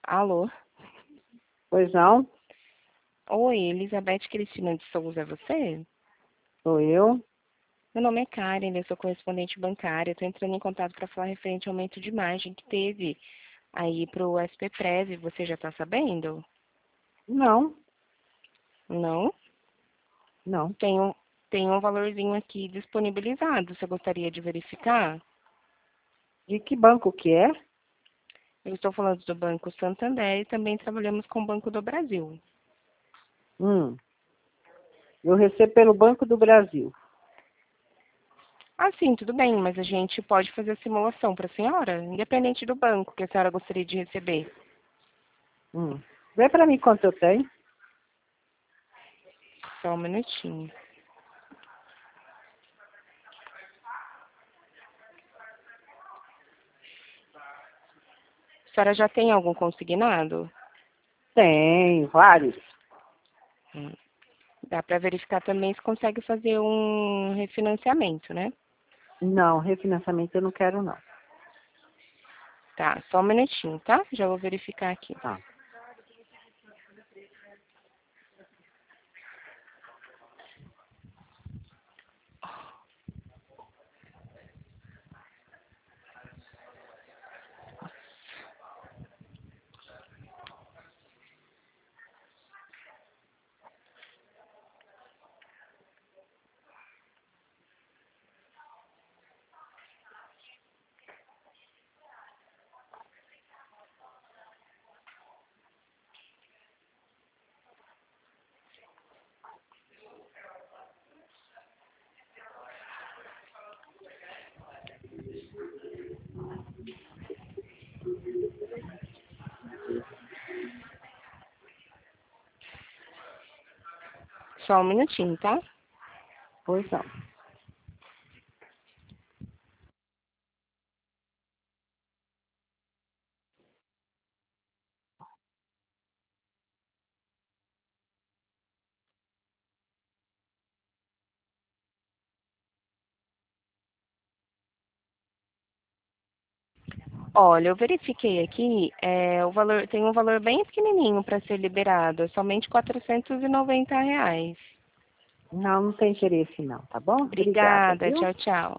Alô? Pois não, Oi, Elizabeth Cristina de Souza, é você? sou eu. Meu nome é Karen, eu sou correspondente bancária. Estou entrando em contato para falar referente ao aumento de margem que teve aí para o SPPrev. Você já está sabendo? Não, Não? não. Tem um, tem um valorzinho aqui disponibilizado. Você gostaria de verificar? De que banco que é? Eu estou falando do Banco Santander e também trabalhamos com o Banco do Brasil. Hum, eu recebo pelo Banco do Brasil. Ah, sim, tudo bem, mas a gente pode fazer a simulação para a senhora, independente do banco que a senhora gostaria de receber. Vê para mim quanto eu tenho. Só um minutinho. A senhora já tem algum consignado? Tem vários. Hum. Dá para verificar também se consegue fazer um refinanciamento, né? Não, refinanciamento eu não quero, não. Tá, só um minutinho, tá? Já vou verificar aqui. Tá. Só um minutinho, tá? Pois não. Olha, eu verifiquei aqui, o valor tem um valor bem pequenininho para ser liberado, é somente R$ 490. Não, não tem interesse não, tá bom? Obrigada, Obrigada, viu? tchau, tchau.